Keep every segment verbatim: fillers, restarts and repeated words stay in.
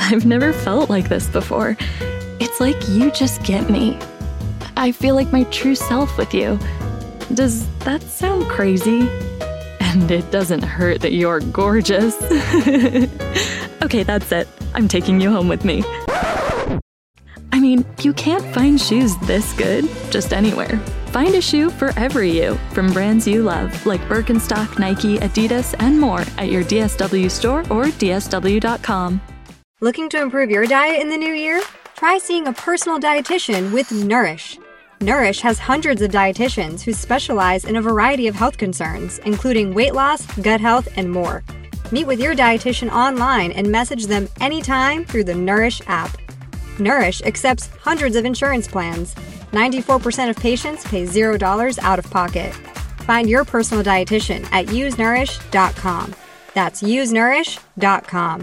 I've never felt like this before. It's like you just get me. I feel like my true self with you. Does that sound crazy? And it doesn't hurt that you're gorgeous. Okay, that's it. I'm taking you home with me. I mean, you can't find shoes this good just anywhere. Find a shoe for every you from brands you love, like Birkenstock, Nike, Adidas, and more at your D S W store or D S W dot com. Looking to improve your diet in the new year? Try seeing a personal dietitian with Nourish. Nourish has hundreds of dietitians who specialize in a variety of health concerns, including weight loss, gut health, and more. Meet with your dietitian online and message them anytime through the Nourish app. Nourish accepts hundreds of insurance plans. ninety-four percent of patients pay zero dollars out of pocket. Find your personal dietitian at use nourish dot com. That's use nourish dot com.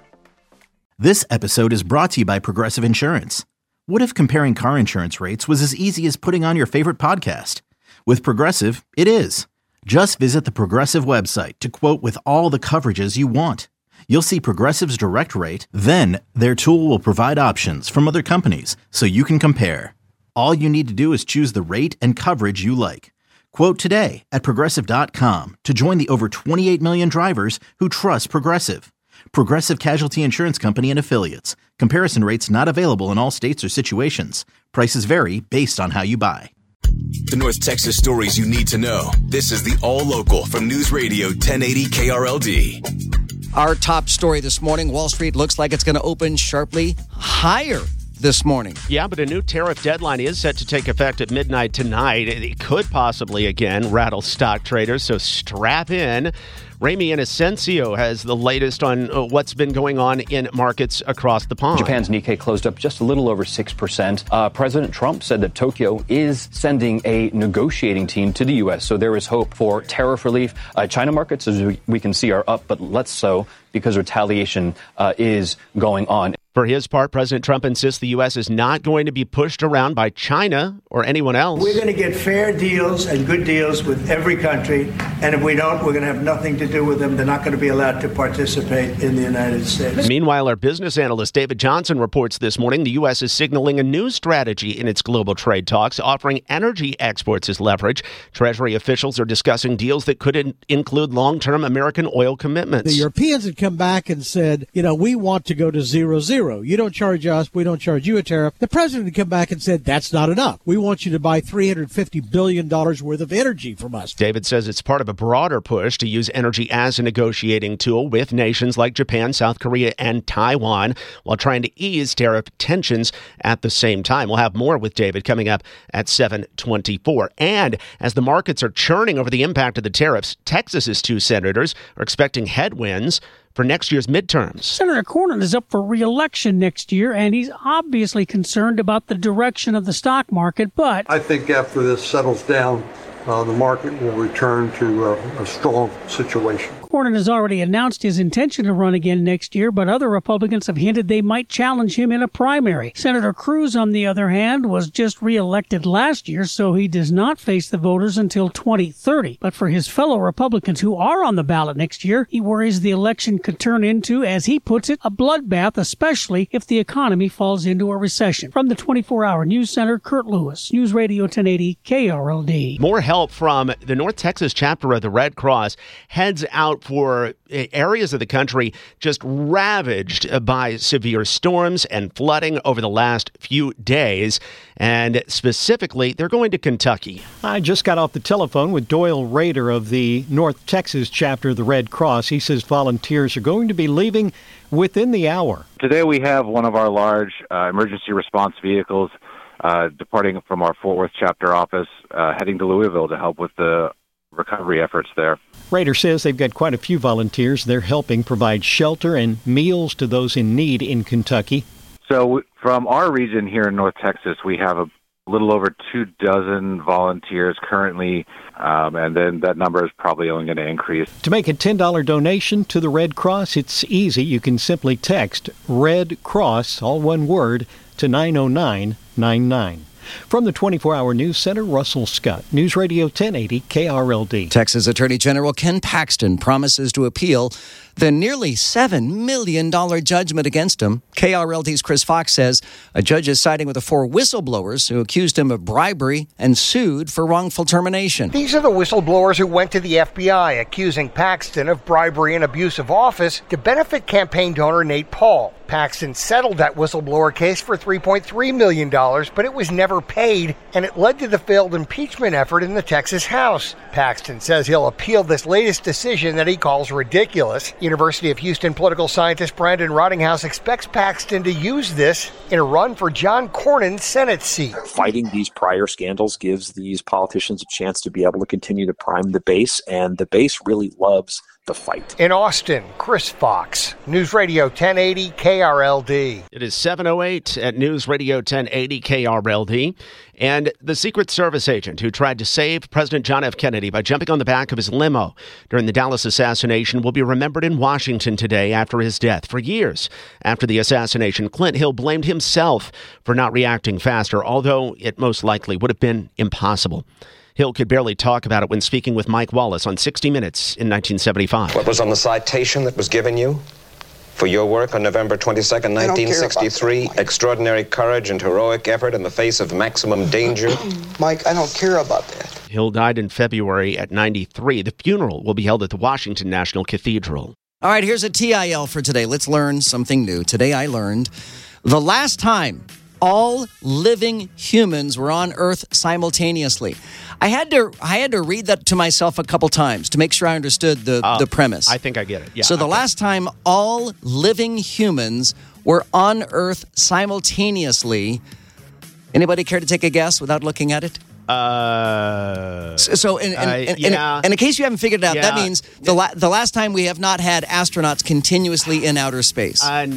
This episode is brought to you by Progressive Insurance. What if comparing car insurance rates was as easy as putting on your favorite podcast? With Progressive, it is. Just visit the Progressive website to quote with all the coverages you want. You'll see Progressive's direct rate, then their tool will provide options from other companies so you can compare. All you need to do is choose the rate and coverage you like. Quote today at Progressive dot com to join the over twenty-eight million drivers who trust Progressive. Progressive Casualty Insurance Company and Affiliates. Comparison rates not available in all states or situations. Prices vary based on how you buy. The North Texas stories you need to know. This is the All Local from News Radio ten eighty K R L D. Our top story this morning, Wall Street looks like it's going to open sharply higher this morning. Yeah, but a new tariff deadline is set to take effect at midnight tonight. It could possibly, again, rattle stock traders, so strap in. Ramy Inocencio has the latest on what's been going on in markets across the pond. Japan's Nikkei closed up just a little over six percent. Uh, President Trump said that Tokyo is sending a negotiating team to the U S, so there is hope for tariff relief. Uh, China markets, as we, we can see, are up, but less so because retaliation uh, is going on. For his part, President Trump insists the U S is not going to be pushed around by China or anyone else. We're going to get fair deals and good deals with every country, and if we don't, we're going to have nothing to do with them. They're not going to be allowed to participate in the United States. Meanwhile, our business analyst David Johnson reports this morning the U S is signaling a new strategy in its global trade talks, offering energy exports as leverage. Treasury officials are discussing deals that could in- include long-term American oil commitments. The Europeans had come back and said, you know, we want to go to zero zero. You don't charge us, we don't charge you a tariff. The president had come back and said, that's not enough. We want you to buy three hundred fifty billion dollars worth of energy from us. David says it's part of a broader push to use energy as a negotiating tool with nations like Japan, South Korea, and Taiwan, while trying to ease tariff tensions at the same time. We'll have more with David coming up at seven twenty-four. And as the markets are churning over the impact of the tariffs, Texas's two senators are expecting headwinds for next year's midterms. Senator Cornyn is up for re-election next year, and he's obviously concerned about the direction of the stock market, but I think after this settles down, uh, the market will return to uh, a strong situation. Cornyn has already announced his intention to run again next year, but other Republicans have hinted they might challenge him in a primary. Senator Cruz, on the other hand, was just re-elected last year, so he does not face the voters until twenty thirty. But for his fellow Republicans who are on the ballot next year, he worries the election could turn into, as he puts it, a bloodbath, especially if the economy falls into a recession. From the twenty-four hour News Center, Kurt Lewis, News Radio ten eighty K R L D. More help from the North Texas chapter of the Red Cross heads out for areas of the country just ravaged by severe storms and flooding over the last few days. And specifically, they're going to Kentucky. I just got off the telephone with Doyle Rader of the North Texas chapter of the Red Cross. He says volunteers are going to be leaving within the hour. Today we have one of our large uh, emergency response vehicles uh, departing from our Fort Worth chapter office, uh, heading to Louisville to help with the recovery efforts there. Rader says they've got quite a few volunteers. They're helping provide shelter and meals to those in need in Kentucky. So from our region here in North Texas, we have a little over two dozen volunteers currently, um, and then that number is probably only going to increase. To make a ten dollars donation to the Red Cross, it's easy. You can simply text Red Cross, all one word, to nine oh nine nine nine. From the twenty-four hour News Center, Russell Scott, News Radio ten eighty K R L D. Texas Attorney General Ken Paxton promises to appeal the nearly seven million dollars judgment against him. K R L D's Chris Fox says a judge is siding with the four whistleblowers who accused him of bribery and sued for wrongful termination. These are the whistleblowers who went to the F B I accusing Paxton of bribery and abuse of office to benefit campaign donor Nate Paul. Paxton settled that whistleblower case for three point three million dollars, but it was never paid, and it led to the failed impeachment effort in the Texas House. Paxton says he'll appeal this latest decision that he calls ridiculous. University of Houston political scientist Brandon Rottinghouse expects Paxton to use this in a run for John Cornyn's Senate seat. Fighting these prior scandals gives these politicians a chance to be able to continue to prime the base, and the base really loves the fight. In Austin, Chris Fox, News Radio ten eighty K R L D. It is seven oh eight at News Radio ten eighty K R L D. And the Secret Service agent who tried to save President John F. Kennedy by jumping on the back of his limo during the Dallas assassination will be remembered in Washington today after his death. For years after the assassination, Clint Hill blamed himself for not reacting faster, although it most likely would have been impossible. Hill could barely talk about it when speaking with Mike Wallace on sixty minutes in nineteen seventy-five. What was on the citation that was given you for your work on November twenty-second, nineteen sixty-three? Extraordinary courage and heroic effort in the face of maximum danger? Mike, I don't care about that. Hill died in February at ninety-three. The funeral will be held at the Washington National Cathedral. All right, here's a T I L for today. Let's learn something new. Today I learned the last time all living humans were on Earth simultaneously. I had to I had to read that to myself a couple times to make sure I understood the, uh, the premise. I think I get it. Yeah. So the okay. last time all living humans were on Earth simultaneously, anybody care to take a guess without looking at it? Uh, so, so in, in, uh, in, yeah. in, in case you haven't figured it out, yeah. that means the la- the last time we have not had astronauts continuously in outer space. Uh,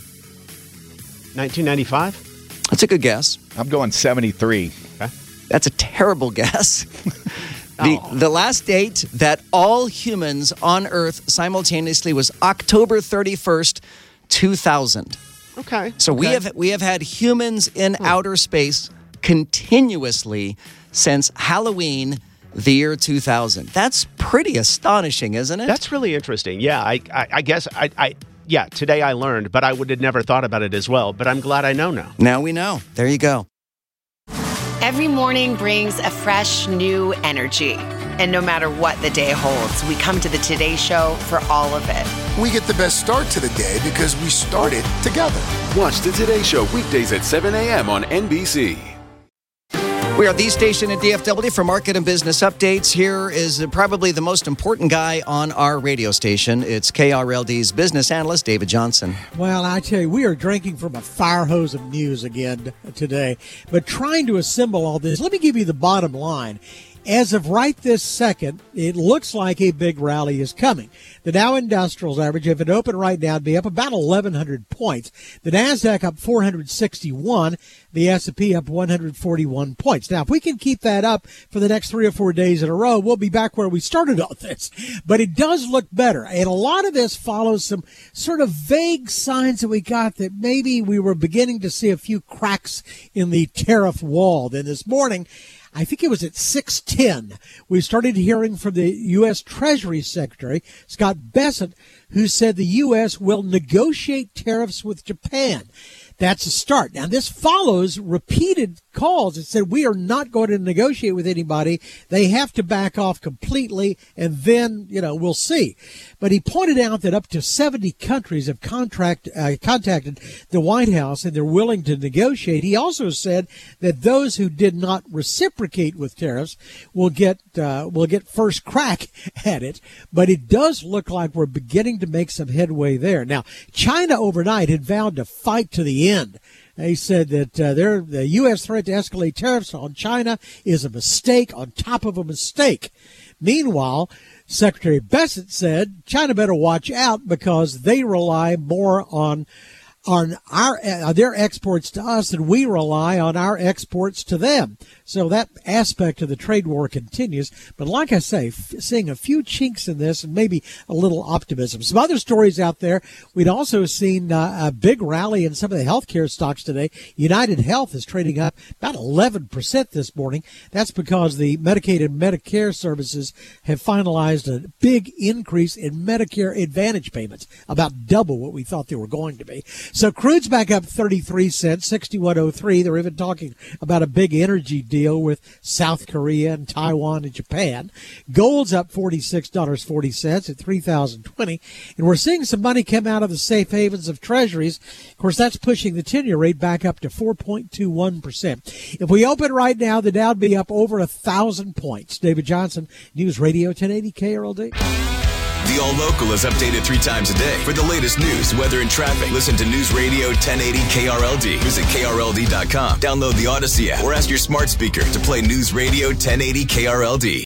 nineteen ninety-five? That's a good guess. I'm going seventy-three. Okay. That's a terrible guess. the, oh. the last date that all humans on Earth simultaneously was October thirty-first, two thousand. Okay. So okay. we have we have had humans in hmm. outer space continuously since Halloween the year two thousand. That's pretty astonishing, isn't it? That's really interesting. Yeah, I I, I guess I, I yeah, today I learned, but I would have never thought about it as well. But I'm glad I know now. Now we know. There you go. Every morning brings a fresh, new energy. And no matter what the day holds, we come to the Today Show for all of it. We get the best start to the day because we started together. Watch the Today Show weekdays at seven a.m. on N B C. We are the station at D F W for market and business updates. Here is probably the most important guy on our radio station. It's K R L D's business analyst, David Johnson. Well, I tell you, we are drinking from a fire hose of news again today. But trying to assemble all this, let me give you the bottom line. As of right this second, it looks like a big rally is coming. The Dow Industrials average, if it opened right now, would be up about eleven hundred points. The NASDAQ up four hundred sixty-one. The S and P up one hundred forty-one points. Now, if we can keep that up for the next three or four days in a row, we'll be back where we started all this. But it does look better. And a lot of this follows some sort of vague signs that we got that maybe we were beginning to see a few cracks in the tariff wall. Then this morning, I think it was at six ten, we started hearing from the U S. Treasury Secretary, Scott Bessent, who said the U S will negotiate tariffs with Japan. That's a start. Now, this follows repeated calls that said we are not going to negotiate with anybody. They have to back off completely, and then, you know, we'll see. But he pointed out that up to seventy countries have contract, uh, contacted the White House, and they're willing to negotiate. He also said that those who did not reciprocate with tariffs will get uh, will get first crack at it. But it does look like we're beginning to make some headway there. Now, China overnight had vowed to fight to the end. They said that uh, their, the U S threat to escalate tariffs on China is a mistake on top of a mistake. Meanwhile, Secretary Bessent said China better watch out because they rely more on on our uh, their exports to us, and we rely on our exports to them. So that aspect of the trade war continues. But like I say, f- seeing a few chinks in this and maybe a little optimism. Some other stories out there. We'd also seen uh, a big rally in some of the healthcare stocks today. United Health is trading up about eleven percent this morning. That's because the Medicaid and Medicare services have finalized a big increase in Medicare Advantage payments, about double what we thought they were going to be. So crude's back up thirty-three cents, sixty-one oh three. They're even talking about a big energy deal with South Korea and Taiwan and Japan. Gold's up forty-six dollars and forty cents at three thousand twenty. And we're seeing some money come out of the safe havens of treasuries. Of course, that's pushing the ten-year rate back up to four point two one percent. If we open right now, the Dow would be up over a thousand points. David Johnson, News Radio ten eighty K R L D. The All Local is updated three times a day. For the latest news, weather, and traffic, listen to News Radio ten eighty K R L D. Visit K R L D dot com. Download the Odyssey app or ask your smart speaker to play News Radio ten eighty K R L D.